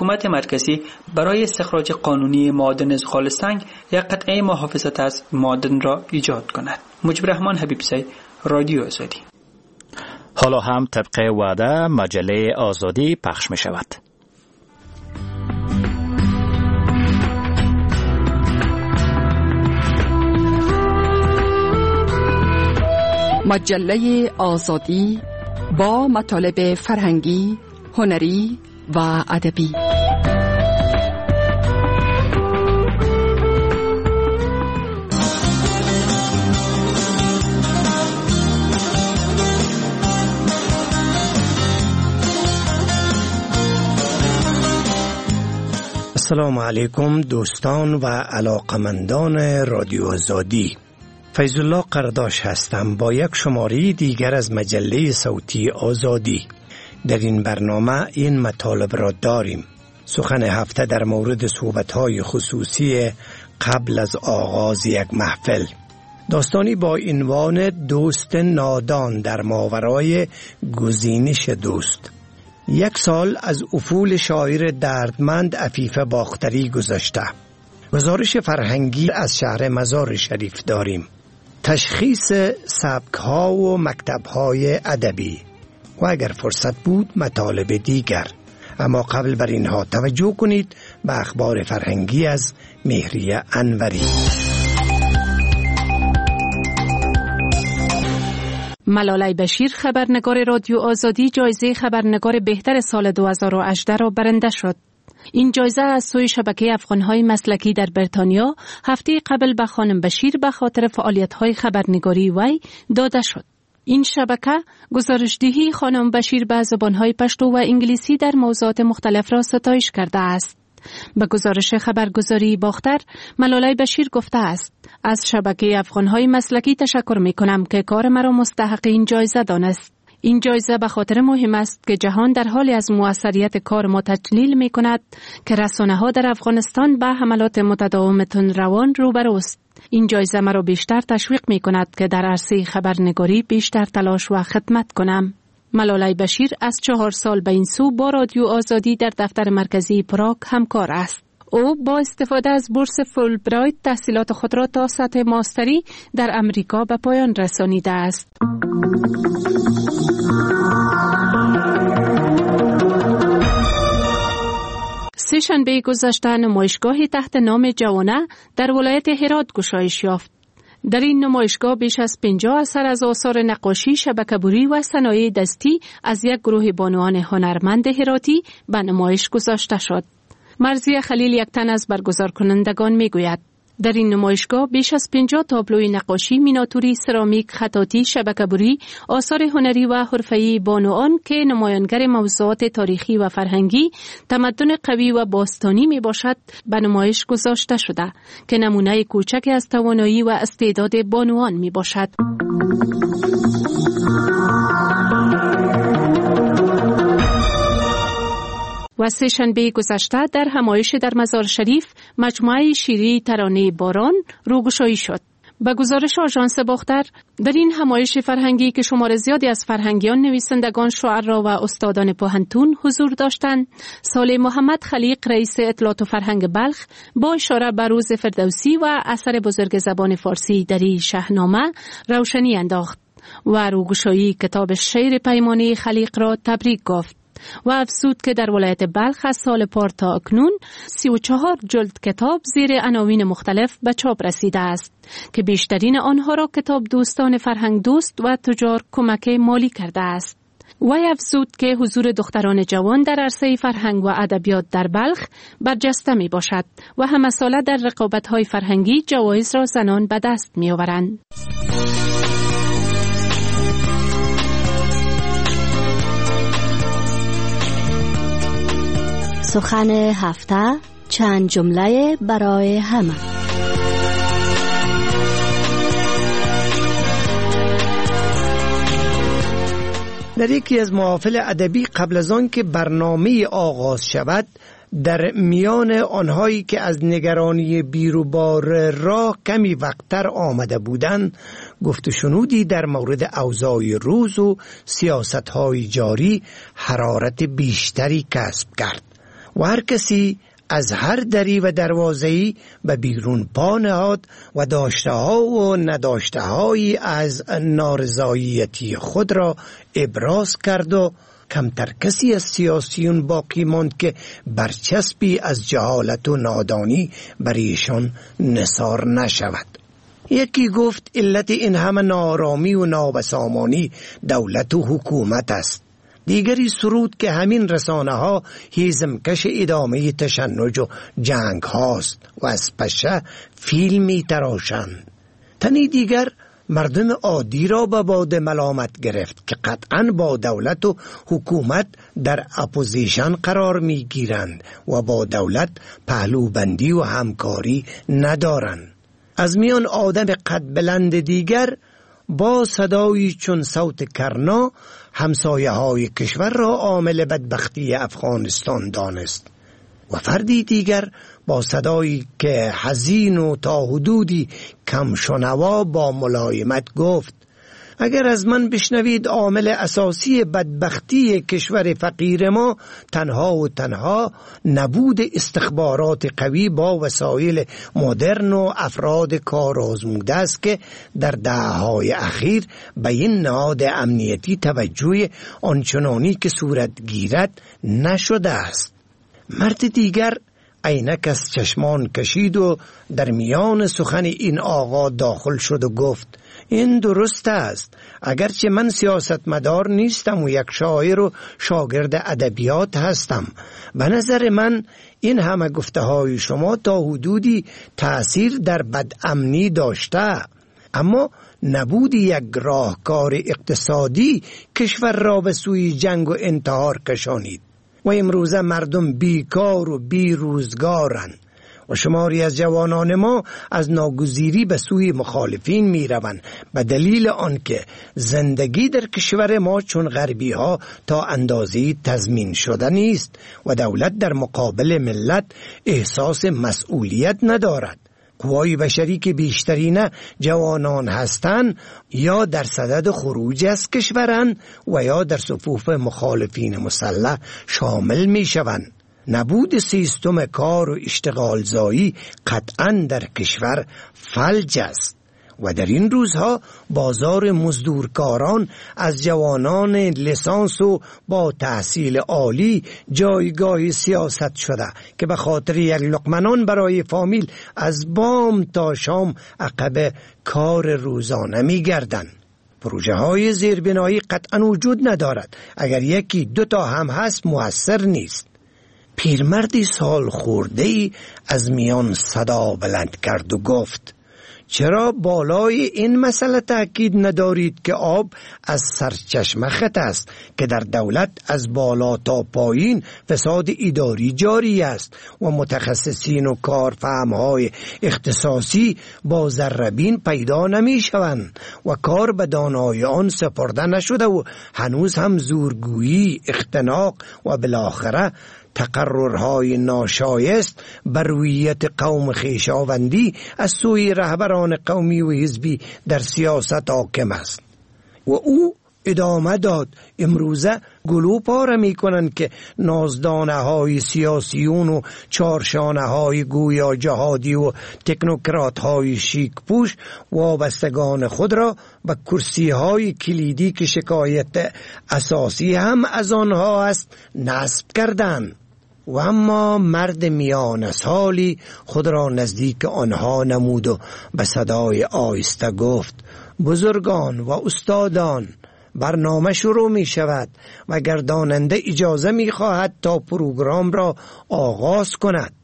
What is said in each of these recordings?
حکومت مرکزی برای استخراج قانونی معادن از خالص‌سنگ یک قطعه محافظت از معادن را ایجاد کند. مجیب رحمان حبیبزی، رادیو آزادی. حالا هم طبق وعده مجله آزادی پخش می شود. مجله آزادی با مطالب فرهنگی، هنری و ادبی. السلام علیکم دوستان و علاقمندان رادیو آزادی. فیض الله قرداش هستم با یک شماره دیگر از مجله صوتی آزادی. در این برنامه این مطالب را داریم: سخن هفته در مورد صحبت‌های خصوصی قبل از آغاز یک محفل، داستانی با عنوان دوست نادان در ماورای گزینش دوست. 1 سال از افول شاعر دردمند عفیفه باختری گذشته. گزارش فرهنگی از شهر مزار شریف داریم. تشخیص سبک‌ها و مکتب‌های ادبی و اگر فرصت بود مطالب دیگر. اما قبل بر اینها توجه کنید به اخبار فرهنگی از مهریه انوری. ملالای بشیر خبرنگار رادیو آزادی جایزه خبرنگار بهتر سال 2018 را برنده شد. این جایزه از سوی شبکه افغان‌های مسلکی در بریتانیا هفته قبل به خانم بشیر به خاطر فعالیت‌های خبرنگاری وی داده شد. این شبکه گزارشدهی خانم بشیر به زبان‌های پشتو و انگلیسی در موضوعات مختلف را ستایش کرده است. به گزارش خبرگزاری باختر، ملالای بشیر گفته است: از شبکه افغان‌های مسلکی تشکر می‌کنم که کار مرا مستحق این جایزه دانست. این جایزه به خاطر مهم است که جهان در حال از موثریت کار ما تجلیل می‌کند که رسانه‌ها در افغانستان به حملات متداوم تندروان روبروست. این جایزه مرا بیشتر تشویق می‌کند که در عرصه خبرنگاری بیشتر تلاش و خدمت کنم. ملالای بشیر از 4 سال به این سو با رادیو آزادی در دفتر مرکزی پراگ همکار است. او با استفاده از بورس فولبرایت تحصیلات خود را تا سطح ماستری در امریکا به پایان رسانیده است. سه‌شنبه گذشته نمایشگاهی تحت نام جوانه در ولایت هرات گشایش یافت. در این نمایشگاه بیش از 50 اثر از آثار نقاشی، شبکه‌بری و صنایع دستی از یک گروه بانوان هنرمند هراتی به نمایش گذاشته شد. مرضیه خلیل یک تن از برگزار کنندگان میگوید: در این نمایشگاه بیش از 50 تابلوی نقاشی، میناتوری، سرامیک، خطاطی، شبکه‌بری، آثار هنری و حرفه‌ای بانوان که نمایانگر موضوعات تاریخی و فرهنگی، تمدن قوی و باستانی می باشد به نمایش گذاشته شده که نمونه کوچک از توانایی و استعداد بانوان می باشد. و سه‌شنبه گذشته در همایش در مزار شریف مجموعه شیری ترانه باران روگشایی شد. به گزارش آژانس باختر، در این همایش فرهنگی که شمار زیادی از فرهنگیان، نویسندگان، شاعران و استادان پوهنتون حضور داشتند، صالح محمد خلیق رئیس اطلاعات و فرهنگ بلخ با اشاره به روز فردوسی و اثر بزرگ زبان فارسی دری شاهنامه روشنی انداخت و روگشایی کتاب شعر پیمانه خلیق را تبریک گفت و افزود که در ولایت بلخ از سال پار تا اکنون 34 جلد کتاب زیر عناوین مختلف به چاپ رسیده است که بیشترین آنها را کتاب دوستان فرهنگ دوست و تجار کمک مالی کرده است. وی افزود که حضور دختران جوان در عرصه فرهنگ و ادبیات در بلخ برجسته می باشد و همه ساله در رقابت‌های فرهنگی جوایز را زنان به دست می آورند. سخن هفته، چند جمله برای همه. در یکی از محافل ادبی قبل از آن که برنامه آغاز شود، در میان آنهایی که از نگرانی بیروبار راه کمی وقتر آمده بودند گفت و شنودی در مورد اوضاع روز و سیاست‌های جاری حرارت بیشتری کسب کرد. و هر کسی از هر دری و دروازه‌ای به بیرون پا نهاد و داشته‌ها و نداشته‌هایی از نارضایتی خود را ابراز کرد و کمتر کسی از سیاسیون باقی ماند که برچسبی از جهالت و نادانی بر ایشان نثار نشود. یکی گفت علت این همه نارامی و نابسامانی دولت و حکومت است. دیگری سرود که همین رسانه ها هیزمکش ادامه تشنج و جنگ هاست و از پشه فیلمی تراشند. تنی دیگر مردم عادی را به باد ملامت گرفت که قطعاً با دولت و حکومت در اپوزیشن قرار می گیرند و با دولت پهلوبندی و همکاری ندارند. از میان آدم قد بلند دیگر با صدایی چون صوت کرنا همسایه های کشور را عامل بدبختی افغانستان دانست و فردی دیگر با صدایی که حزین و تا حدودی کم شنوا با ملایمت گفت اگر از من بشنوید عامل اساسی بدبختی کشور فقیر ما تنها و تنها نبود استخبارات قوی با وسایل مدرن و افراد کار آزموده است که در دهه‌های اخیر به این نهاد امنیتی توجه آنچنانی که صورت گیرد نشده است. مرد دیگر عینک از چشمان کشید و در میان سخن این آقا داخل شد و گفت این درست است. اگرچه من سیاستمدار نیستم و یک شاعر و شاگرد ادبیات هستم، به نظر من این همه گفته های شما تا حدودی تأثیر در بدامنی داشته، اما نبود یک راهکار اقتصادی کشور را به سوی جنگ و انتحار کشانید و امروزه مردم بیکار و بی روزگارند و شماری از جوانان ما از ناگزیری به سوی مخالفین می روند به دلیل آنکه زندگی در کشور ما چون غربی ها تا اندازه‌ای تضمین شده نیست و دولت در مقابل ملت احساس مسئولیت ندارد. قوای بشری که بیشترین جوانان هستند یا در صدد خروج از کشورند و یا در صفوف مخالفین مسلح شامل می شوند. نبود سیستم کار و اشتغال زایی قطعاً در کشور فلج است و در این روزها بازار مزدورکاران از جوانان لیسانس و با تحصیل عالی جایگاه سیاست شده که به خاطر یک لقمه نان برای فامیل از بام تا شام عقب کار روزانه می گردند. پروژه های زیربنایی قطعاً وجود ندارد. اگر یکی دو تا هم هست مؤثر نیست. پیرمردی سال خورده‌ای از میان صدا بلند کرد و گفت چرا بالای این مسئله تأکید ندارید که آب از سرچشمه خط است که در دولت از بالا تا پایین فساد اداری جاری است و متخصصین و کارفهمهای اختصاصی با ذره‌بین پیدا نمی شوند و کار به دانای آن سپرده نشده و هنوز هم زورگویی، اختناق و بالاخره تقررهای ناشایست بر رویت قوم خویشاوندی از سوی رهبران قومی و حزبی در سیاست حاکم است. و او ادامه داد امروزه گلو پاره می کنند که نازدانه های سیاسیون و چارشانه های گویا جهادی و تکنوکرات های شیک پوش وابستگان خود را به کرسی های کلیدی که شکایت اساسی هم از آنها است نصب کردند. و اما مرد میان سالی خود را نزدیک آنها نمود و به صدای آهسته گفت بزرگان و استادان، برنامه شروع می شود و گرداننده اجازه می خواهد تا پروگرام را آغاز کند.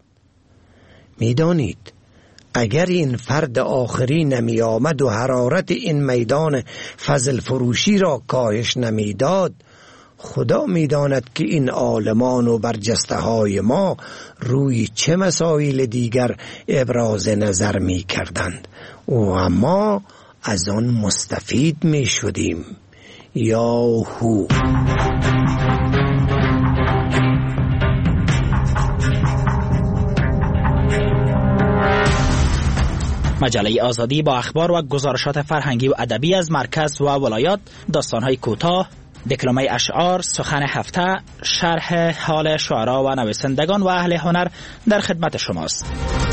می دانید اگر این فرد آخری نمی آمد و حرارت این میدان فضل فروشی را کاهش نمی داد، خدا می داند که این عالمان و برجسته های ما روی چه مسائل دیگر ابراز نظر می کردند و اما از آن مستفید می شدیم. یاهو. مجله آزادی با اخبار و گزارشات فرهنگی و ادبی از مرکز و ولایات، داستان‌های کوتاه، دکلمه اشعار، سخن هفته، شرح حال شعرا و نویسندگان و اهل هنر در خدمت شماست.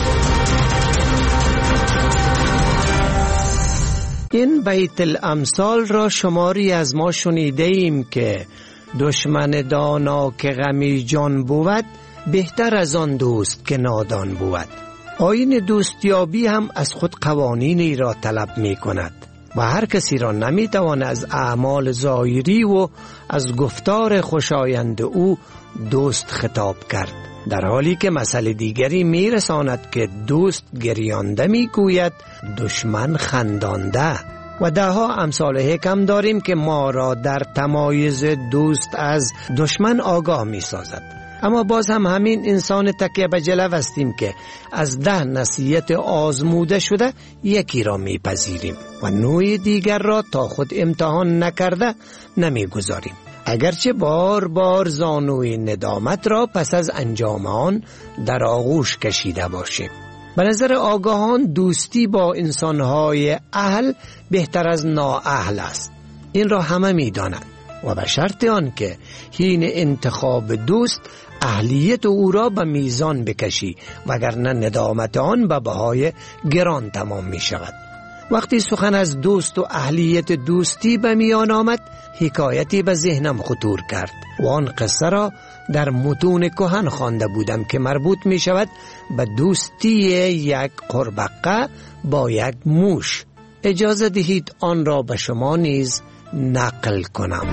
این بیت الامثال را شماری از ما شنیده ایم که دشمن دانا که غمی جان بود، بهتر از آن دوست که نادان بود. آیین دوستیابی هم از خود قوانینی را طلب می کند و هر کسی را نمی توان از اعمال ظاهری و از گفتار خوشایند او دوست خطاب کرد، در حالی که مسئله دیگری می رساند که دوست گریانده می گوید دشمن خندانده. و دهها امثال حکم داریم که ما را در تمایز دوست از دشمن آگاه می سازد. اما باز هم همین انسان تکیه به جلو هستیم که از 10 نصیحت آزموده شده یکی را می پذیریم و نوع دیگر را تا خود امتحان نکرده نمی گذاریم، اگرچه بار بار زانوی ندامت را پس از انجام آن در آغوش کشیده باشیم. به نظر آگاهان دوستی با انسانهای اهل بهتر از نااهل است. این را همه می دانند و به شرط آن که حین انتخاب دوست اهلیت او را به میزان بکشی، وگرنه ندامت آن به بهای گران تمام می شود. وقتی سخن از دوست و اهلیت دوستی به میان آمد، حکایتی به ذهنم خطور کرد و آن قصه را در متون کهن خوانده بودم که مربوط می شود به دوستی یک قربقه با یک موش. اجازه دهید آن را به شما نیز نقل کنم.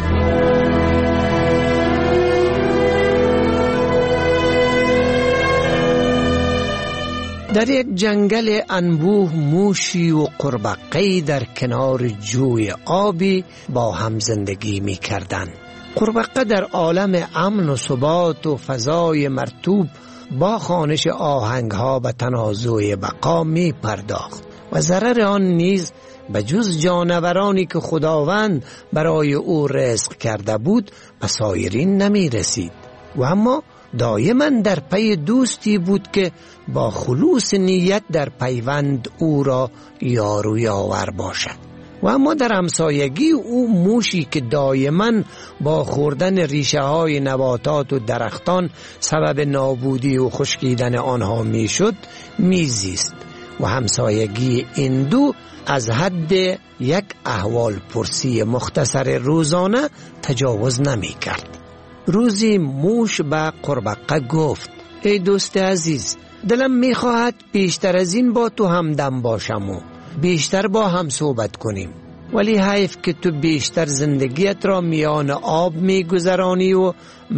در یک جنگل انبوه موشی و قربقه‌ای در کنار جوی آبی با هم زندگی می کردند. قربقه در عالم امن و ثبات و فضای مرطوب با خوانش آهنگها به تنازع بقا می پرداخت و ضرر آن نیز به جز جانورانی که خداوند برای او رزق کرده بود به سایرین نمی رسید و اما دائما در پی دوستی بود که با خلوص نیت در پیوند او را یار و یاور باشد. و اما در همسایگی او موشی که دائما با خوردن ریشه های نباتات و درختان سبب نابودی و خشکیدن آنها می شد میزیست و همسایگی این دو از حد یک احوال پرسی مختصر روزانه تجاوز نمی کرد. روزی موش به قربقه گفت: ای دوست عزیز، دلم می خواهد بیشتر از این با تو همدم باشم و بیشتر با هم صحبت کنیم، ولی حیف که تو بیشتر زندگیت را میان آب می گذرانی و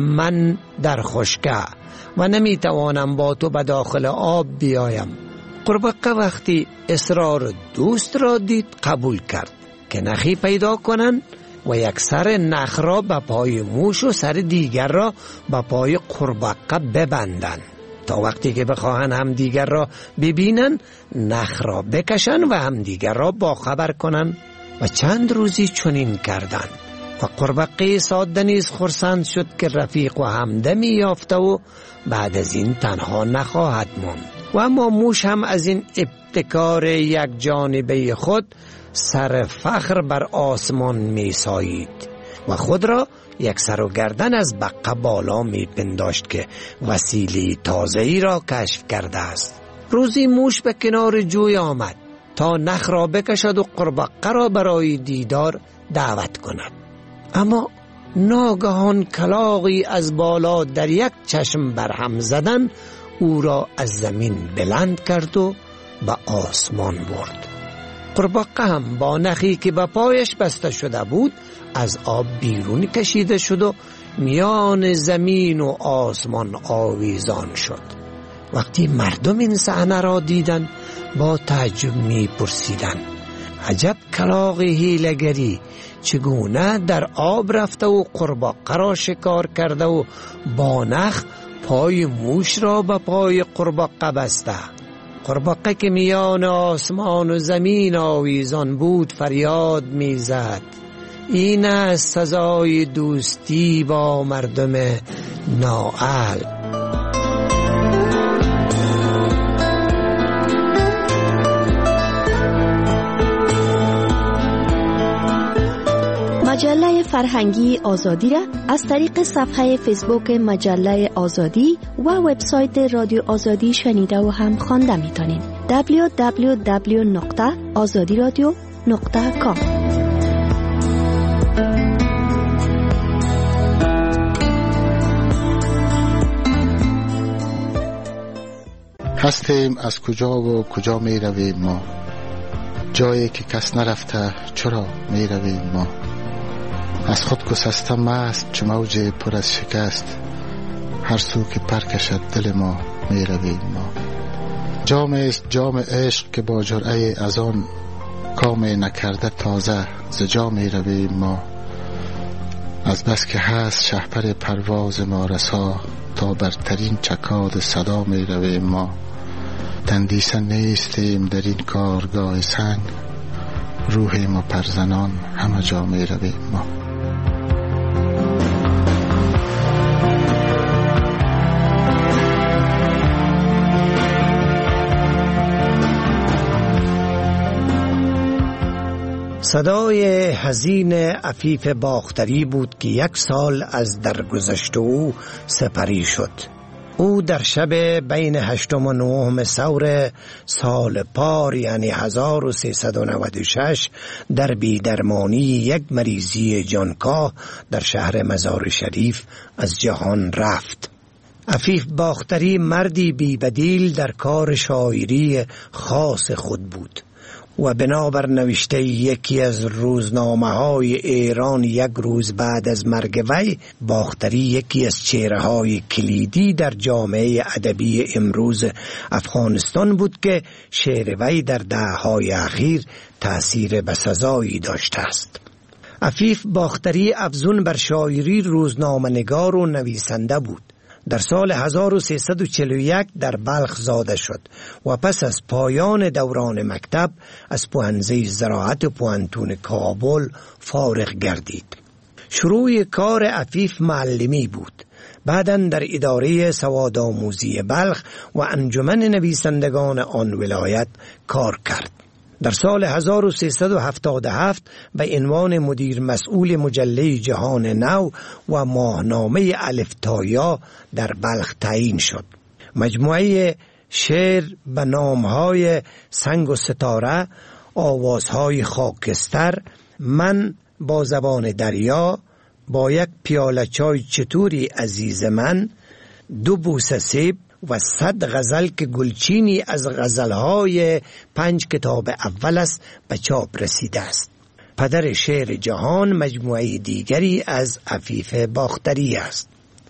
من در خشکه و نمی توانم با تو به داخل آب بیایم. قربقه وقتی اصرار دوست را دید قبول کرد که نخی پیدا کنند و یک سر نخ را به پای موش و سر دیگر را به پای قربقه ببندند تا وقتی که بخواهند هم دیگر را ببینن نخ را بکشن و هم دیگر را باخبر کنن. و چند روزی چنین کردند و قربقه ساده نیز خرسند شد که رفیق و همدمی یافته و بعد از این تنها نخواهد ماند. و اما موش هم از این ابتکار یک جانبه خود سر فخر بر آسمان می سایید و خود را یک سر و گردن از بقه بالا می پنداشت که وسیله تازه‌ای را کشف کرده است. روزی موش به کنار جوی آمد تا نخ را بکشد و قربقه را برای دیدار دعوت کند. اما ناگهان کلاغی از بالا در یک چشم برهم زدن او را از زمین بلند کرد و به آسمان برد. قربقه هم با نخی که به پایش بسته شده بود از آب بیرون کشیده شد و میان زمین و آسمان آویزان شد. وقتی مردم این صحنه را دیدند با تعجب می پرسیدند: عجب کلاغ حیله‌گری، چگونه در آب رفته و قربقه را شکار کرده و با نخ پای موش را به پای قربقه بسته. قربقه که میان آسمان و زمین آویزان بود فریاد می زد: این است سزای دوستی با مردم نااهل. مجله فرهنگی آزادی را از طریق صفحه فیسبوک مجله آزادی و وبسایت رادیو آزادی شنیده و هم خوانده میتونید. www.azadiradio.com. هستیم از کجا و کجا می رویم ما، جایی که کس نرفته چرا می رویم ما. از خود گسسته مست چو موج پر از شکست، هر سو که پر کشد دل ما می رویم ما. جام است جام عشق که با جرعه از آن کام نکرده تازه ز جا می رویم ما. از بس که هست شهپر پرواز ما رسا، تا برترین چکاد صدا می رویم ما. تندیسه نیستیم در این کارگاه سنگ، روح ما پرزنان همه جا می رویم ما. صدای حزین عفیف باختری بود که 1 سال از درگذشت او سپری شد. او در شب بین 8 و 9 سور سال پار یعنی 1396 در بیدرمانی یک مریضی جانکاه در شهر مزار شریف از جهان رفت. عفیف باختری مردی بی‌بدیل در کار شاعری خاص خود بود و بنابر نوشته یکی از روزنامه‌های ایران 1 روز بعد از مرگ وی، باختری یکی از چهره‌های کلیدی در جامعه ادبی امروز افغانستان بود که شعر وی در دهه‌های اخیر تأثیر بسزایی داشته است. عفیف باختری افزون بر شاعری روزنامه‌نگار و نویسنده بود. در سال 1341 در بلخ زاده شد و پس از پایان دوران مکتب از پوهنځی زراعت پوهنتون کابل فارغ گردید. شروع کار عفیف معلمی بود. بعداً در اداره سوادآموزی بلخ و انجمن نویسندگان آن ولایت کار کرد. در سال 1377 به عنوان مدیر مسئول مجله جهان نو و ماهنامه الف تا یا در بلخ تعیین شد. مجموعه شعر به نامهای سنگ و ستاره، آوازهای خاکستر، من با زبان دریا، با 1 پیاله چای چطوری عزیز من، 2 بوسه سیب و 100 غزل که گلچینی از غزلهای 5 کتاب اول است به چاپ رسیده است. پدر شعر جهان مجموعه دیگری از عفیف باختری است.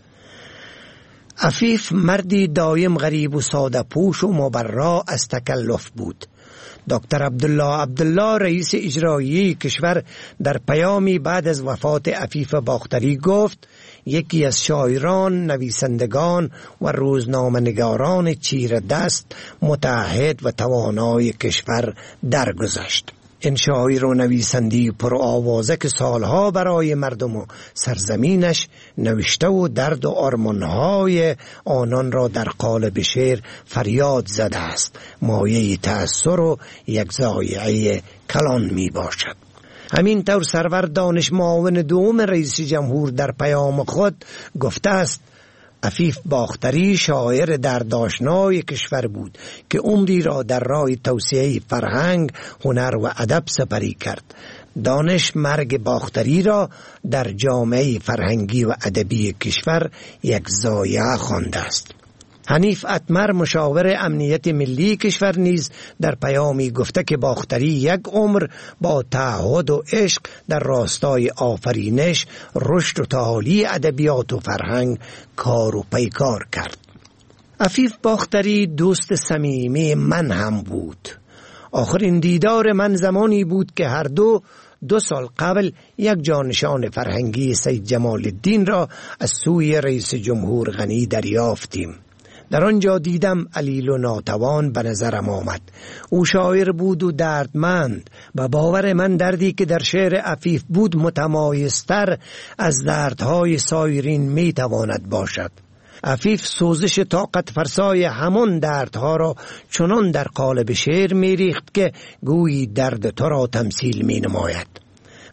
عفیف مردی دایم غریب و ساده پوش و مبرا از تکلف بود. دکتر عبدالله رئیس اجرایی کشور در پیامی بعد از وفات عفیف باختری گفت: یکی از شاعران، نویسندگان و روزنامه‌نگاران چیره دست، متعهد و توانای کشور درگذشت. این شاعر و نویسندی پر آوازه که سالها برای مردم و سرزمینش نوشته و درد و آرمانهای آنان را در قالب شعر فریاد زده است، مایه تأثیر و یک ضایعه کلان می باشد. همین طور سرور دانش معاون دوم رئیس جمهور در پیام خود گفته است: عفیف باختری شاعر دردآشنای کشور بود که عمری را در راه توسعه فرهنگ، هنر و ادب سپری کرد. دانش مرگ باختری را در جامعه فرهنگی و ادبی کشور یک ضایعه خوانده است. حنیف اتمر مشاور امنیت ملی کشور نیز در پیامی گفته که باختری 1 عمر با تعهد و عشق در راستای آفرینش، رشد و تعالی ادبیات و فرهنگ کار و پیکار کرد. عفیف باختری دوست صمیمی من هم بود. آخرین دیدار من زمانی بود که هر 2 سال قبل 1 جانشان فرهنگی سید جمال الدین را از سوی رئیس جمهور غنی دریافتیم. در آنجا دیدم علیل و ناتوان به نظرم آمد. او شاعر بود و دردمند و باور من دردی که در شعر عفیف بود متمایزتر از دردهای سایرین می تواند باشد. عفیف سوزش طاقت فرسای همان دردها را چنان در قالب شعر می ریخت که گویی درد تو را تمثیل می نماید.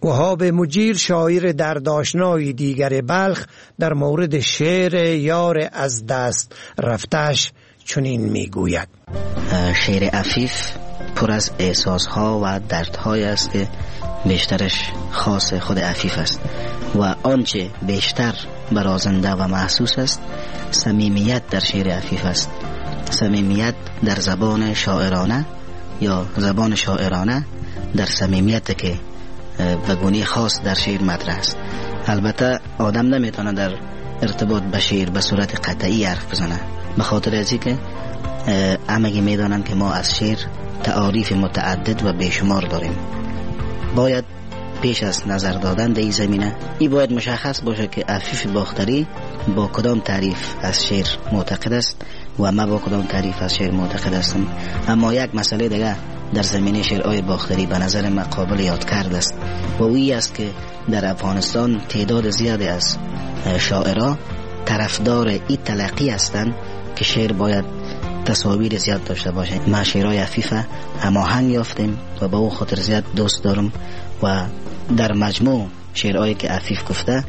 وهاب مجیر شاعر دردآشنای دیگر بلخ در مورد شعر یار از دست رفتش چنین میگوید: شعر عفیف پر از احساسها و دردهای است که بیشترش خاص خود عفیف است و آنچه بیشتر برازنده و محسوس است صمیمیت در شعر عفیف است. صمیمیت در زبان شاعرانه یا زبان شاعرانه در صمیمیت که به گونه خاص در شعر مطرح است. البته آدم نمیتونه در ارتباط به شعر به صورت قطعی حرف بزنه، به خاطر ازی که همگی میدانند که ما از شعر تعاریف متعدد و بیشمار داریم. باید پیش از نظر دادن در این زمینه این باید مشخص باشه که عفیف باختری با کدام تعریف از شعر معتقد است و ما با کدام تعریف از شعر معتقد هستم. اما یک مسئله دیگه در زمینه شعرهای باختری به نظر من قابل یاد کرد است و وی است که در افغانستان تعداد زیادی از شاعرها طرفدار این تلقی هستند که شعر باید تصاویر زیاد داشته باشه. ما شعرهای عفیفه هماهنگ یافتیم و با او خاطر زیاد دوست دارم و در مجموع شعرهایی که عفیف گفته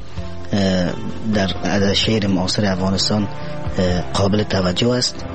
در شعر معاصر افغانستان قابل توجه است.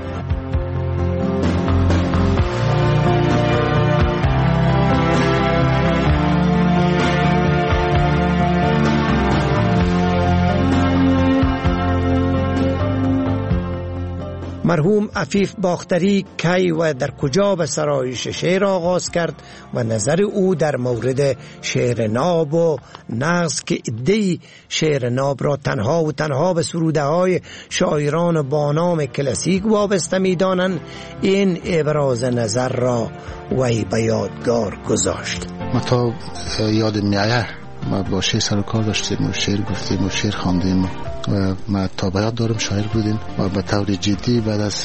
مرحوم عفیف باختری کی و در کجا به سرایش شعر آغاز کرد و نظر او در مورد شعر ناب و نقص که عده‌ای شعر ناب را تنها و تنها به سروده های شاعران با نام کلاسیک وابسته می دانند، این ابراز نظر را وی به یادگار گذاشت. ما تا یاد میایه ما با شعر سر و کار داشتیم و شعر گفتیم و شعر خواندیم و ما تا به یاد دارم شاعر بودیم و به طور جدی بعد از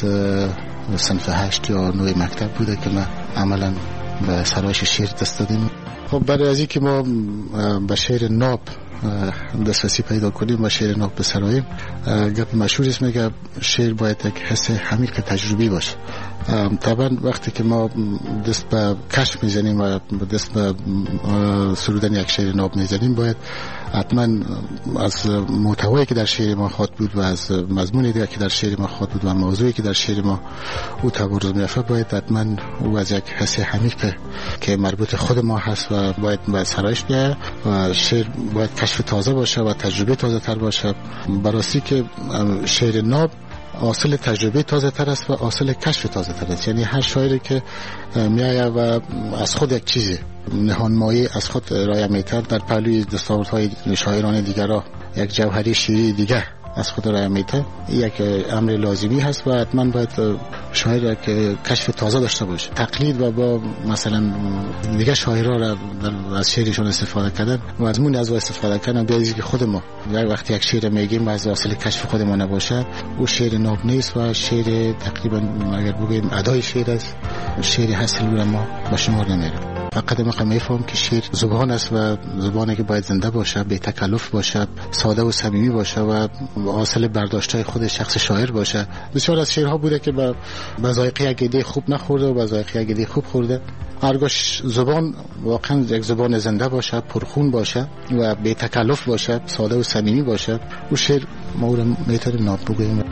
صنف 8 یا 9 مکتب بوده که ما عملا به سرایش شعر دست دادیم. خب برای از این که ما به شعر ناب دسترسی پیدا کنیم و شعر ناب بسراییم، گپ مشهور است میگه شعر باید یک حس عمیق تجربی باشه. طبعا وقتی که ما دست به کشف میزنیم و دست به سرودن یک شعر ناب میزنیم، باید حتما از محتوایی که در شعر ما خواد بود و از مضمونی دیگه که در شعر ما خواد بود و موضوعی که در شعر ما او تبارز می‌یافت، باید حتما او از یک حس عمیق که مربوط خود ما هست و باید سرایش بیاید و شعر باید کشف تازه باشه و تجربه تازه تر باشه. براستی که شعر ناب حاصل تجربه تازه تر است و حاصل کشف تازه تر است. یعنی هر شاعری که میایه و از خود یک چیزی نهانمایی از خود ارائه می‌کنه در پهلوی دستاوردهای شاعران دیگر را یک جوهری شعری دیگه از خود ارائه می‌کنه، یک امر لازمی هست و حتما باید شاعر که کشف تازه داشته باشه. تقلید و با مثلا دیگه شاعرها را از شعرشون استفاده کردن و مضمون از استفاده کردن بیازی که خود ما وقتی یک شعر میگیم و از حاصل کشف خود ما نباشه، او شعر ناب نیست و شعر تقریبا اگر بگیم ادای شعر است، شعر حاصل ما به شمار نمیره. فقط ما میفهم که شعر زبان است و زبانی که باید زنده باشه، بی تکلف باشه، ساده و صمیمی باشه و حاصل برداشت‌های خود شخص شاعر باشه. بسیار از شعرها بوده که به ذائقه یک ایده خوب نخورده و به ذائقه یک ایده خوب خورده. هرگاه زبان واقعا یک زبان زنده باشه، پرخون باشه و بی تکلف باشه، ساده و صمیمی باشه، او شعر ما رو میتونیم ناب بگوییم.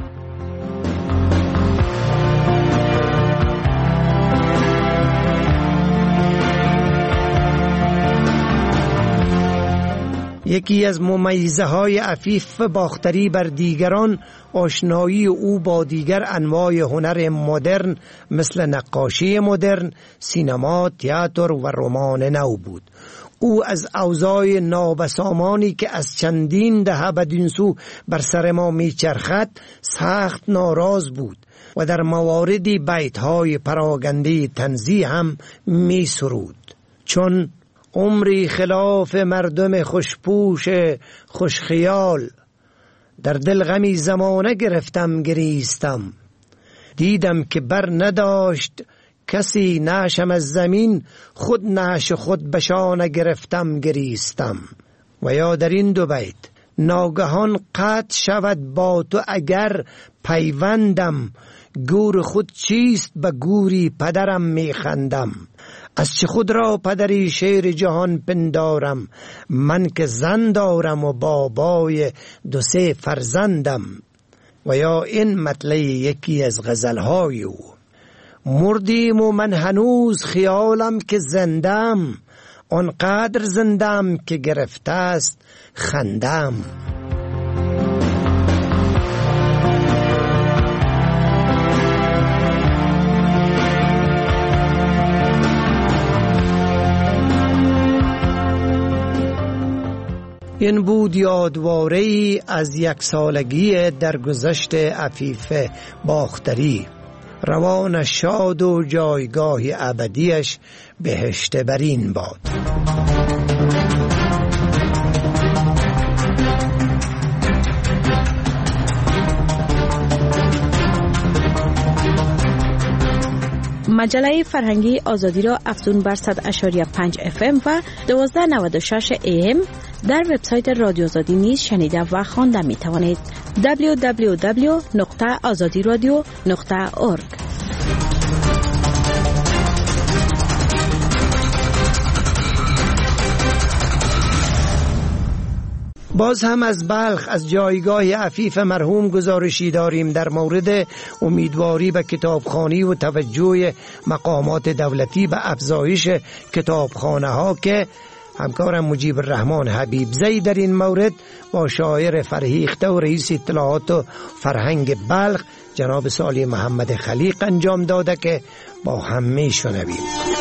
یکی از ممیزه های عفیف باختری بر دیگران آشنایی او با دیگر انواع هنر مدرن مثل نقاشی مدرن، سینما، تئاتر و رمان نو بود. او از اوضاع نابسامانی که از چندین دهه بدین سو بر سر ما میچرخد سخت ناراض بود و در مواردی بیت‌های پراگنده تنزیه هم می سرود، چون عمری خلاف مردم خوشپوش خوشخیال، در دل غمی زمانه گرفتم گریستم، دیدم که بر نداشت کسی نعشم از زمین، خود نعش خود بشانه گرفتم گریستم. و یا در این دو بیت ناگهان قطع شود با تو اگر پیوندم، گور خود چیست به گوری پدرم میخندم، از چه خود را پدری شیر جهان پندارم، من که زن دارم و بابای 2-3 فرزندم. و یا این مطلع یکی از غزلهای او. مردیم و من هنوز خیالم که زندم، آنقدر زندم که گرفته است خندم. این بود یادواره‌ای از 1 سالگی درگذشت عفیف باختری. روان شاد و جایگاه ابدیش بهشت برین باد. مجله فرهنگی آزادی را افزون بر 100.5 FM و 1296 AM در وبسایت رادیو آزادی نیز شنیده و خوانده می توانید. www.azadiradio.org. باز هم از بلخ، از جایگاه عفیف مرحوم گزارشی داریم در مورد امیدواری به کتابخوانی و توجه مقامات دولتی به افزایش کتابخانه ها که همکارم مجیب الرحمن حبیبزی در این مورد با شاعر فرهیخته و رئیس اطلاعات و فرهنگ بلخ جناب سالی محمد خلیق انجام داده که با هم میشنویم.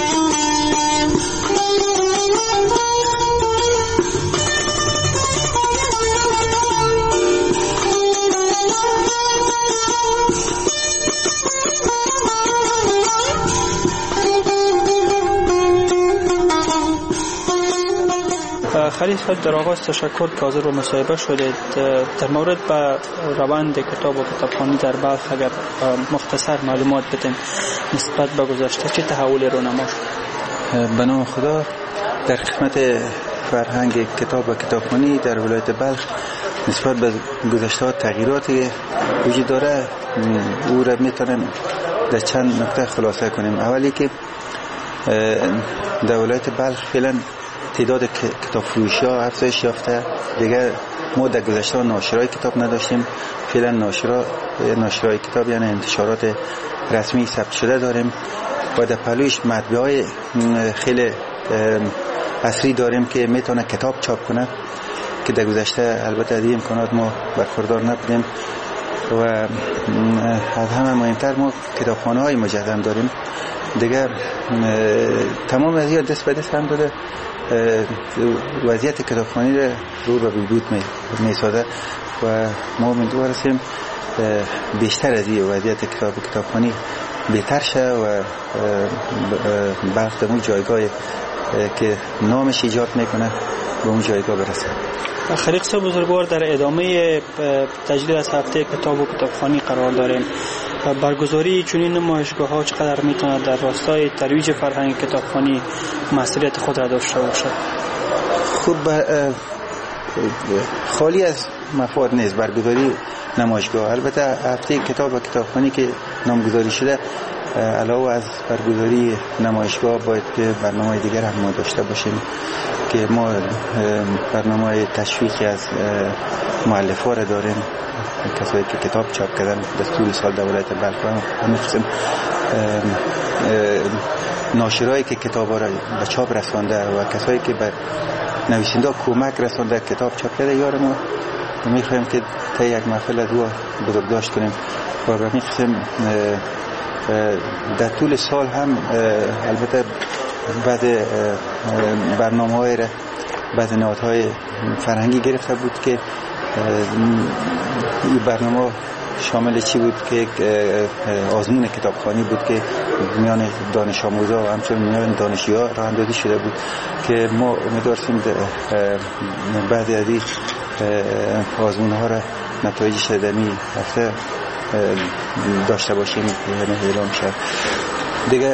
خلیل صاحب، در آغاز تشکر که حاضر و مصاحبه شدید. در مورد به روند کتاب و کتابخوانی در بلخ اگر مختصر معلومات بدین نسبت به گذشته، چه تحولی رو نما شد؟ به نام خدا، در قسمت فرهنگ کتاب و کتابخوانی در ولایت بلخ نسبت به گذشته تغییراتی وجود داره. او را میتونیم در چند نکته خلاصه کنیم. اولی که در ولایت بلخ فعلا تعداد کتاب فروشی ها افزایش یافته. دیگر ما در گذشته ناشرای کتاب نداشتیم، فعلا ناشرای کتاب یعنی انتشارات رسمی ثبت شده داریم و در پهلویش مطبعه های خیلی عصری داریم که میتونه کتاب چاپ کنه که در گذشته البته از این امکانات ما برخوردار نبودیم. و از همه مهمتر ما کتابخانه های مجزم داریم. دیگر تمام از این دست به دست هم داده وضعیت کتابخوانی رو به بهبود می‌سازد و ما امیدواریم بیشتر از این وضعیت کتابخوانی بهتر شه و بلخ به اون جایگاه که نامش ایجاد میکنه به اون جایگاه برسه. خلیق صاحب بزرگوار، در ادامه تجدید از هفته کتاب و کتابخوانی قرار داریم. برگزاری چنین نمایشگاه‌ها چقدر میتونه در راستای ترویج فرهنگ کتابخوانی مسئولیت خود را داشته باشد؟ خوب، خالی از مفاد نیست برگزاری نمایشگاه. البته هفته کتاب و کتابخوانی که نامگذاری شده علاوه از برگزاری نمایشگاه باید برنامه دیگر هم ما داشته باشیم که ما برنامه تشویقی از مؤلفا را داریم، کسایی که کتاب چاپ کردن دستور سال در ولایت بلخ و می‌خواستیم ناشرایی که کتابا را به چاپ رسانده و کسایی که بر نویسنده کمک رسانده کتاب چاپ کرده یار ما می‌خوایم که تا یک محفل از او بزرگداشت کنیم و می‌خواستیم در طول سال هم البته بعد برنامه‌های را بعد نهادهای فرهنگی گرفته بود که این برنامه شامل چی بود که آزمون کتابخوانی بود که میان دانش آموزا و همچنین میان دانشجوها راه اندازی شده بود که ما امیدواریم بعد از این آزمون‌ها را نتایجش در این هفته داشته باشیم یعنی اعلام شد. دیگه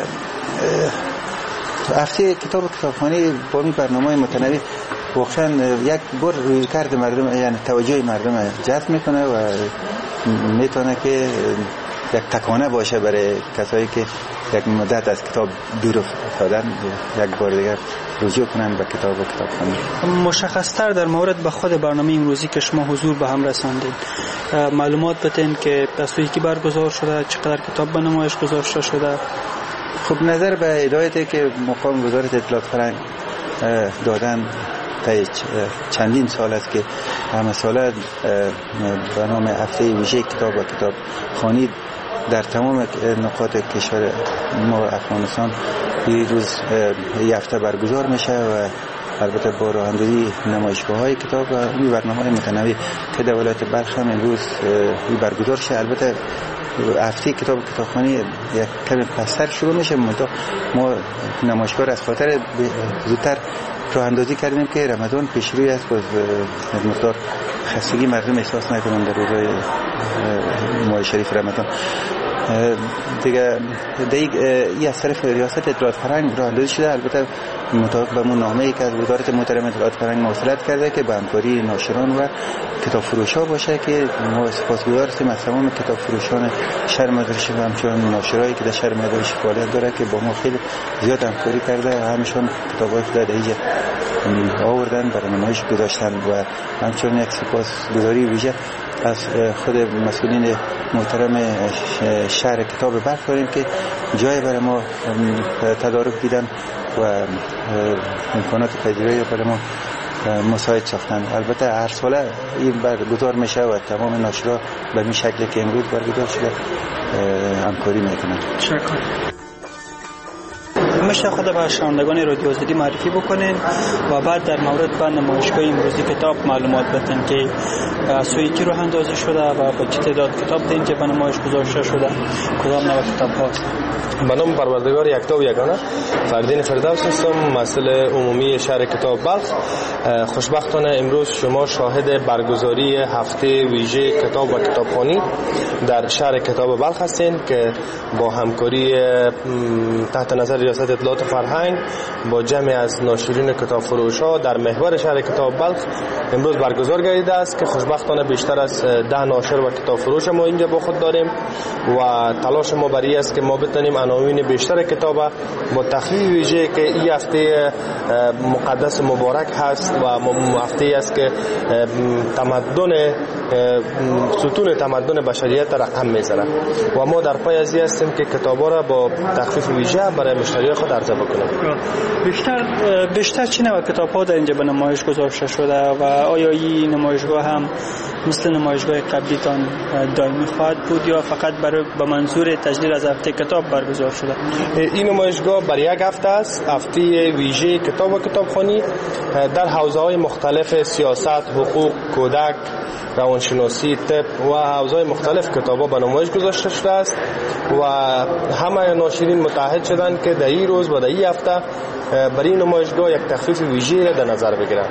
هفته کتاب و کتابخوانی با این برنامه متنوع واقعا یک بار رویکرد مردم یعنی توجه مردم جذب میکنه و میتونه که یک تکانه باشه برای کسایی که یک مدت از کتاب دور افتادن، یک بار دیگر رجوع کنن به کتاب و کتابخوانی. مشخص‌تر در مورد به خود برنامه امروزی که شما حضور به هم رساندید معلومات بتین که از سوی کی برگزار شده، چقدر کتاب به نمایش گذاشته شده؟ خب نظر به هدایتی که مقام وزارت اطلاعات فرهنگ دادن چندین سال است که همه ساله به نام هفته ویژه کتاب و کتابخوانی در تمام نقاط کشور ما افغانستان این روز یه هفته برگزار میشه و البته با راه اندازی نمایشگاه‌های کتاب و این برنامه‌های متنوع که در ولایت بلخ هم امروز برگزار شده. البته هفته کتاب کتابخوانی یک کمی پستر شروع میشه، ما نمایشگاه از خاطر زودتر راه اندازی کردیم که رمضان پیش روی است، باز مقدار خستگی مردم احساس نکنن در روزهای ماه شریف رمضان. دیگه این از طرف ریاست اطلاعات فرهنگ راه اندازی شده، البته مطابق به اون نامه‌ای که از وزارت محترم اطلاعات فرهنگ موصلت کرده که به همکاری ناشران و کتاب فروش‌ها باشه که ما سپاسگزار هستیم از تمام کتاب فروشان شهر مدرسه و همچنین ناشرایی که در شهر مدرسه فعالیت داره که با ما خیلی زیاد همکاری کرده و همشون کتاب‌های خود در اینجا آوردن برای نمایش گذاشتن و همچنین یک سپاسگزاری ویژه از خود مسئولین محترم شهر کتاب بلخ داریم که جای برای ما تدارک دیدن و امکانات پذیرایی برای ما مساعد ساختن. البته هر ساله این برگزار میشه و تمام ناشرا به این شکلی که امروز برگزار شده همکاری میکنن. میشه خود به شنوندگان رادیو آزادی معرفی بکنین و بعد در مورد به نمایشگاه امروزی کتاب معلومات بدین که از سوی کی راه اندازی شده و با چه تعداد کتاب اینجا به نمایش گذاشته شده، کدام نوع کتاب هاست؟ به نام پروردگار یکتا و یگانه، فردین فردوس هستم، مسئول عمومی شهر کتاب بلخ. خوشبختانه امروز شما شاهد برگزاری هفته ویژه کتاب و کتابخوانی در شهر کتاب بلخ هستین که با همکاری تحت نظر ریاست اطلاعات فرهنگ با جمع از ناشرین کتاب فروش‌ها در محور شهر کتاب بلخ امروز برگزار گردیده است که خوشبختانه بیشتر از 10 ناشر و کتاب فروش ما اینجا با خود داریم و تلاش ما برای است که ما بتونیم عناوین بیشتر کتاب با تخفیف ویژه که این هفته مقدس مبارک هست و هفته است که تمدن ستون تمدن بشریت رقم میزنه و ما در پای از این هستیم که کتابا را با تخفیف ویژه برای مشتری خود عرضه بکنیم. بیشتر چه نوع کتاب‌ها در اینجا به نمایش گذاشته شده و آیا این نمایشگاه هم مثل نمایشگاه قبلیتان دائمی خواهد بود یا فقط برای به منظور تجلیل از هفته کتاب برگزار شده؟ این نمایشگاه برای یک هفته است، هفته ویژه کتاب و کتابخوانی در حوزه‌های مختلف سیاست، حقوق، کودک، روانشناسی، طب و حوزه‌های مختلف کتابا به نمایش گذاشته شده است و همه ناشرین متحد شدند که در این روز و در این هفته برای این نمایشگاه یک تخفیف ویژه را در نظر بگیرند.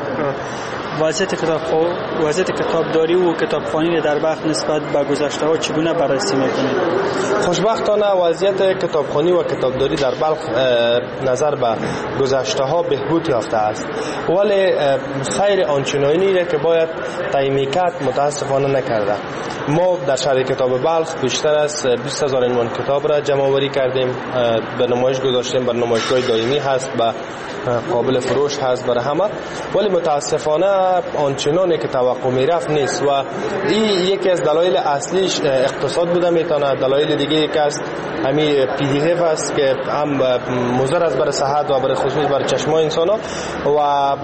وضعیت کتابداری و کتابخوانی در بلخ نسبت به گذشته ها چگونه بررسی میکنید؟ خوشبختانه وضعیت کتابخوانی و کتابداری در بلخ نظر به گذشته ها بهبود یافته است، ولی خیر آنچنانی را که باید تعیین کرد متاسفانه نکرده. ما در شهر کتاب بلخ بیشتر از 20,000 عنوان کتاب را جمع آوری کردیم، به نمایش گذاشتیم، بر نمایشگاه دائمی هست و قابل فروش هست برای همه، ولی متاسفانه آنچنانی که توقع میرفت نیست و این یکی از دلایل اصلیش اقتصاد بوده میتونه. دلایل دیگه که از همین PDF است که هم مضر است برای صحت و برای خصوص برای چشمای انسان ها و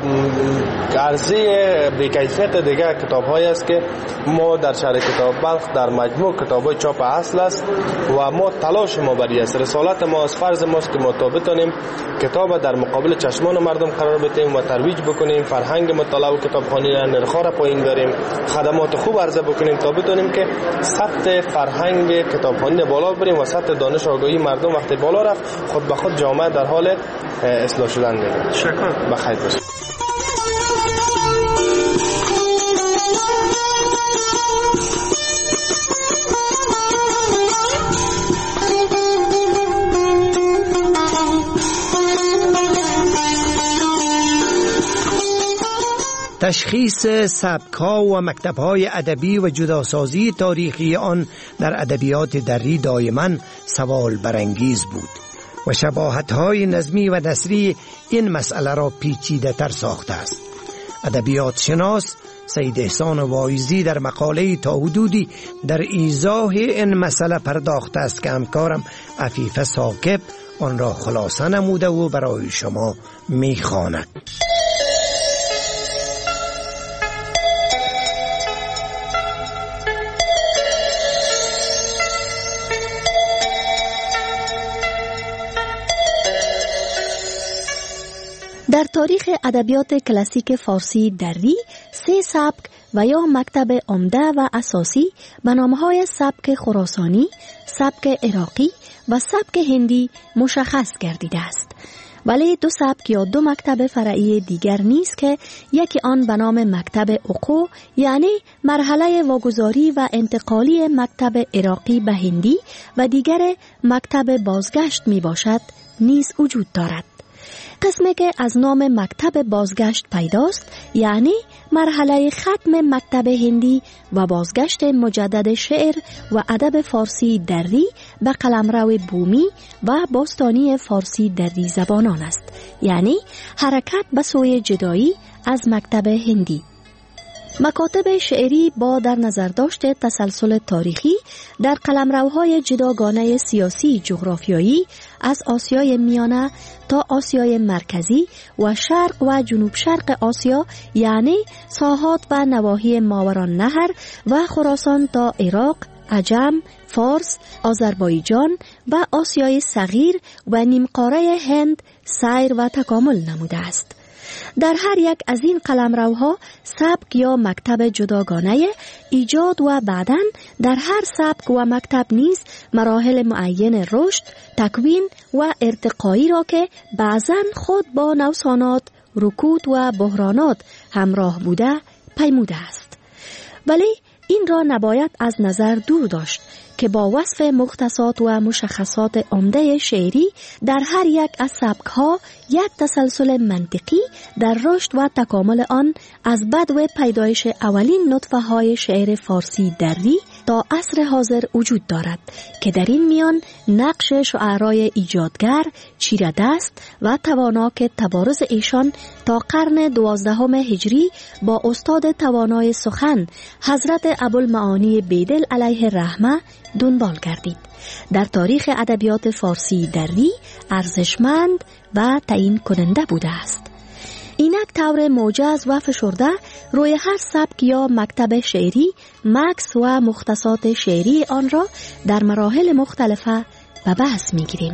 عرضه بی‌کیفیت دیگه کتاب های است که ما در شهر کتاب بلخ در مجموع کتاب های چاپ اصل است و ما تلاش ما برای است، رسالت ما از فرض ماست که ما تا بتونیم کتاب در مقابل چشمان مردم قرار بدیم و ترویج بکنیم، فرهنگ مطالعه و کتابخوانی را نرخ‌ها را پایین بریم، خدمات خوب عرضه بکنیم تا بتونیم که سطح فرهنگ کتابخوانی بالا بریم و سطح دانش آگاهی مردم وقتی بالا رفت خود به خود جامعه در حال اصلاح شدن میشه. شکر. بخیر باشید. تشخیص سبک‌ها و مکتب‌های ادبی و جداسازی تاریخی آن در ادبیات دری دائما سوال برانگیز بود و شباهت‌های نظمی و نثری این مسئله را پیچیده‌تر ساخته است. ادبیات شناس سید احسان واعظی در مقاله تا حدودی در ایضاح این مسئله پرداخته است که همکارم عفیفه ثاقب آن را خلاصه نموده و برای شما می‌خواند. در تاریخ ادبیات کلاسیک فارسی دری 3 سبک و یا مکتب عمده و اساسی به نام‌های سبک خراسانی، سبک عراقی و سبک هندی مشخص گردیده است. ولی 2 سبک یا 2 مکتب فرعی دیگر نیست که یکی آن به نام مکتب عقو یعنی مرحله واگذاری و انتقالی مکتب عراقی به هندی و دیگر مکتب بازگشت می باشد نیز وجود دارد. قسمی که از نام مکتب بازگشت پیداست یعنی مرحله ختم مکتب هندی و بازگشت مجدد شعر و ادب فارسی دری به قلمرو بومی و باستانی فارسی دری زبانان است، یعنی حرکت به سوی جدایی از مکتب هندی. مکاتب شعری با در نظر داشت تسلسل تاریخی در قلمروهای جداگانه سیاسی جغرافیایی از آسیای میانه تا آسیای مرکزی و شرق و جنوب شرق آسیا یعنی ساحات و نواحی ماوران نهر و خراسان تا عراق، عجم، فارس، آذربایجان و آسیای صغیر و نیمقاره هند سیر و تکامل نموده است. در هر یک از این قلمروها سبک یا مکتب جداگانه ایجاد و بعداً در هر سبک و مکتب نیز مراحل معین رشد، تکوین و ارتقایی را که بعضاً خود با نوسانات، رکود و بحرانات همراه بوده پیموده است. ولی این را نباید از نظر دور داشت که با وصف مختصات و مشخصات عمده شعری در هر یک از سبک‌ها یک تسلسل منطقی در رشد و تکامل آن از بدو پیدایش اولین نطفه‌های شعر فارسی دری تا عصر حاضر وجود دارد که در این میان نقش شاعرای ایجادگر چیره دست و توانا که تبارز ایشان تا قرن 12 هجری با استاد توانای سخن حضرت ابوالمعانی بیدل علیه رحمه دنبال گردید. در تاریخ ادبیات فارسی دری ارزشمند و تعیین کننده بوده است. اینک طور موجز و فشرده روی هر سبک یا مکتب شعری مکس و مختصات شعری آن را در مراحل مختلفه به بحث می‌گیریم.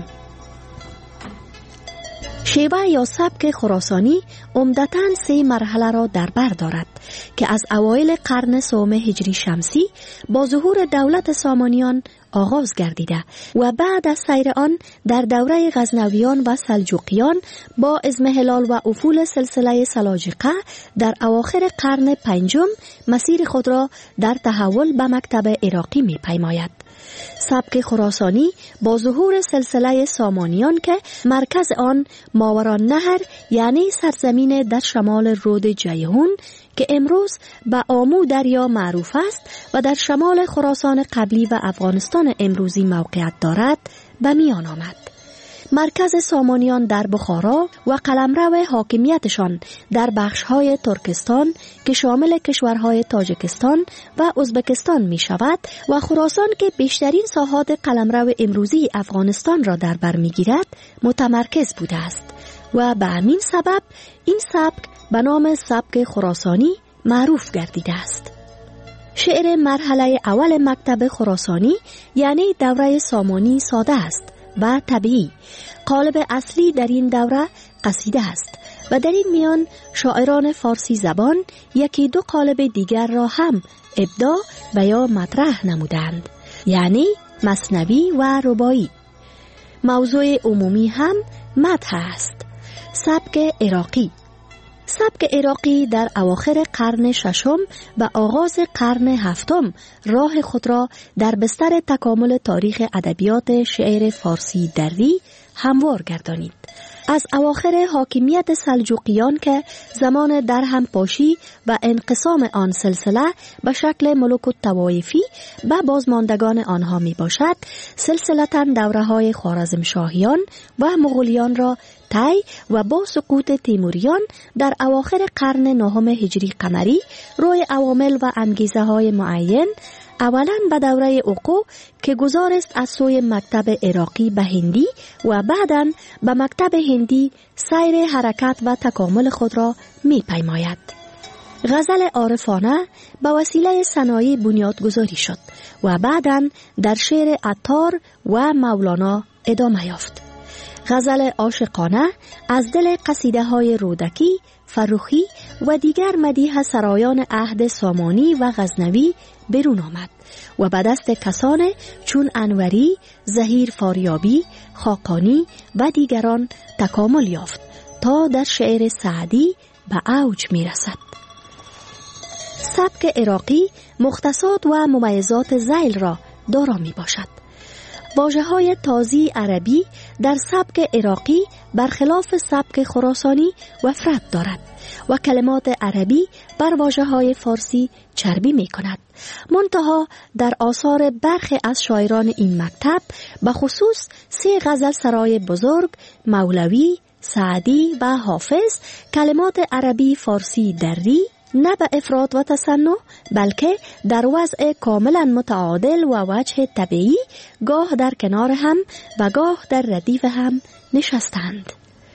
شیوه یا سبک خراسانی عمدتاً 3 مرحله را در بر دارد که از اوایل قرن 3 هجری شمسی با ظهور دولت سامانیان آغاز گردیده و بعد از سیر آن در دوره غزنویان و سلجوقیان با اضمحلال و افول سلسله سلاجقه در اواخر قرن 5 مسیر خود را در تحول به مکتب عراقی می پیماید. سبک خراسانی با ظهور سلسله سامانیان که مرکز آن ماوران نهر یعنی سرزمین در شمال رود جیهون که امروز به آمو دریا معروف است و در شمال خراسان قبلی و افغانستان امروزی موقعیت دارد به میان آمد. مرکز سامانیان در بخارا و قلمرو حاکمیتشان در بخش‌های ترکستان که شامل کشورهای تاجکستان و ازبکستان می شود و خراسان که بیشترین ساحات قلمرو امروزی افغانستان را در بر می گیرد متمرکز بوده است و به همین سبب این سبک به نام سبک خراسانی معروف گردیده است. شعر مرحله اول مکتب خراسانی یعنی دوره سامانی ساده است و طبیعی. قالب اصلی در این دوره قصیده است و در این میان شاعران فارسی زبان یکی 2 قالب دیگر را هم ابداع و یا مطرح نمودند، یعنی مثنوی و رباعی. موضوع عمومی هم مدح است. سبک عراقی. سبک عراقی در اواخر قرن 6 و آغاز قرن 7 راه خود را در بستر تکامل تاریخ ادبیات شعر فارسی دری هموار گردانید. از اواخر حاکمیت سلجوقیان که زمان درهم پاشی و انقسام آن سلسله به شکل ملوک الطوایفی به بازماندگان آنها می باشد، سلسلتاً دوره های خوارزمشاهیان و مغولیان را طی و با سقوط تیموریان در اواخر قرن نهم هجری قمری روی عوامل و انگیزه های معین، اولاً به دوره اوقو که گذار است از سوی مکتب عراقی به هندی و بعداً به مکتب هندی سیر حرکت و تکامل خود را می پیماید. غزل عارفانه به وسیله صنایع بنیادگذاری شد و بعداً در شعر عطار و مولانا ادامه یافت. غزل عاشقانه از دل قصیده های رودکی، فروخی و دیگر مدیح سرایان عهد سامانی و غزنوی برون آمد و به دست کسان چون انوری، ظهیر فاریابی، خاقانی و دیگران تکامل یافت تا در شعر سعدی به اوج می رسد. سبک عراقی مختصات و ممیزات ذیل را دارا می باشد. واژه‌های تازی عربی در سبک عراقی برخلاف سبک خراسانی وفرت دارد و کلمات عربی بر واژه‌های فارسی چربی می کند. منتها در آثار برخی از شاعران این مکتب به خصوص 3 غزل سرای بزرگ، مولوی، سعدی و حافظ کلمات عربی فارسی دری نه به افراط و تصنع بلکه در وضع کاملا متعادل و وجه طبیعی گاه در کنار هم و گاه در ردیف هم نشستند.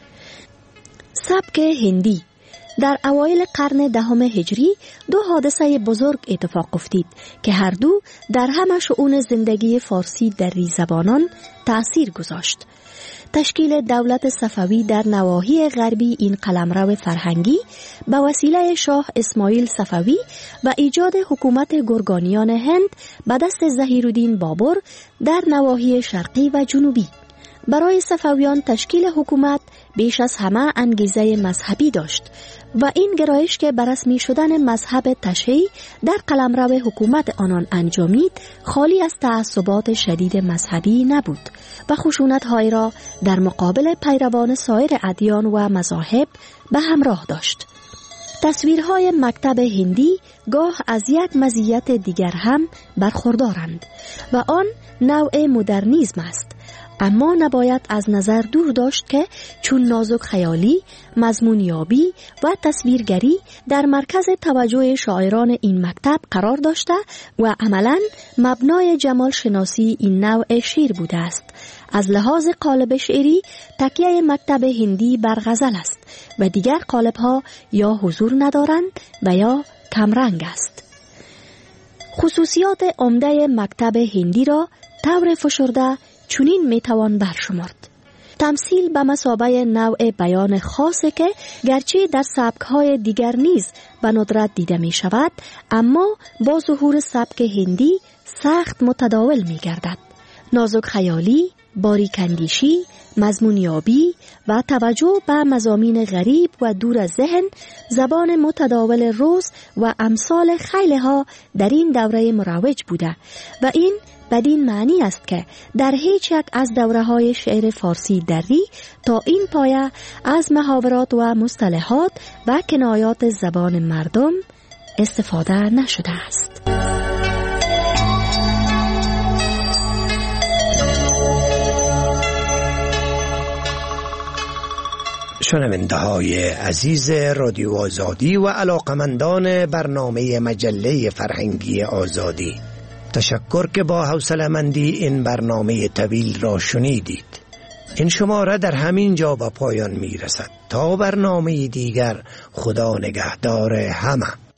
سبک هندی در اوایل قرن 10 هجری 2 حادثه بزرگ اتفاق افتید که هر دو در همه شؤون زندگی فارسی دری زبانان تأثیر گذاشت. تشکیل دولت صفوی در نواحی غربی این قلمرو فرهنگی به وسیله شاه اسماعیل صفوی و ایجاد حکومت گرگانیان هند به دست ظهیرالدین بابر در نواحی شرقی و جنوبی. برای صفویان تشکیل حکومت بیش از همه انگیزه مذهبی داشت و این گرایش که به رسمی شدن مذهب تشیع در قلمرو حکومت آنان انجامید خالی از تعصبات شدید مذهبی نبود و خشونت‌هایی را در مقابل پیروان سایر ادیان و مذاهب به همراه داشت. تصویرهای مکتب هندی گاه از یک مزیت دیگر هم برخوردارند و آن نوع مدرنیسم است. اما نباید از نظر دور داشت که چون نازک خیالی، مضمونیابی و تصویرگری در مرکز توجه شاعران این مکتب قرار داشته و عملاً مبنای جمال شناسی این نوع شعر بوده است. از لحاظ قالب شعری تکیه مکتب هندی بر غزل است و دیگر قالب‌ها یا حضور ندارند و یا کمرنگ است. خصوصیات عمده مکتب هندی را طور فشرده چنین میتوان برشمرد. تمثیل به مثابه نوع بیان خاصه که گرچه در سبک‌های دیگر نیز به ندرت دیده می شود اما با ظهور سبک هندی سخت متداول می گردد. نازک خیالی، باریک‌اندیشی، مضمونیابی و توجه به مضامین غریب و دور از ذهن، زبان متداول روز و امثال خیلی ها در این دوره مروج بوده و این بدین معنی است که در هیچ یک از دوره‌های شعر فارسی دری تا این پایه از محاورات و مصطلحات و کنایات زبان مردم استفاده نشده است. شنونده های عزیز رادیو آزادی و علاقمندان برنامه مجله فرهنگی آزادی، تشکر که با حوصله‌مندی این برنامه طویل را شنیدید. این شماره در همین جا به پایان می رسد. تا برنامه دیگر، خدا نگهدار همه.